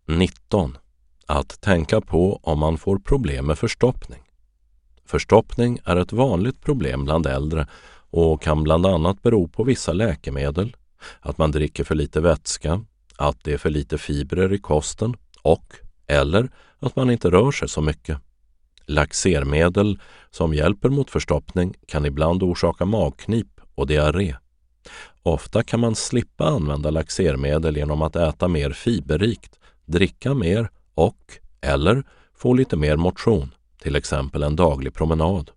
19. Att tänka på om man får problem med förstoppning. Förstoppning är ett vanligt problem bland äldre och kan bland annat bero på vissa läkemedel, att man dricker för lite vätska, att det är för lite fibrer i kosten eller att man inte rör sig så mycket. Laxermedel som hjälper mot förstoppning kan ibland orsaka magknip och diarré. Ofta kan man slippa använda laxermedel genom att äta mer fiberrikt, dricka mer eller få lite mer motion, till exempel en daglig promenad.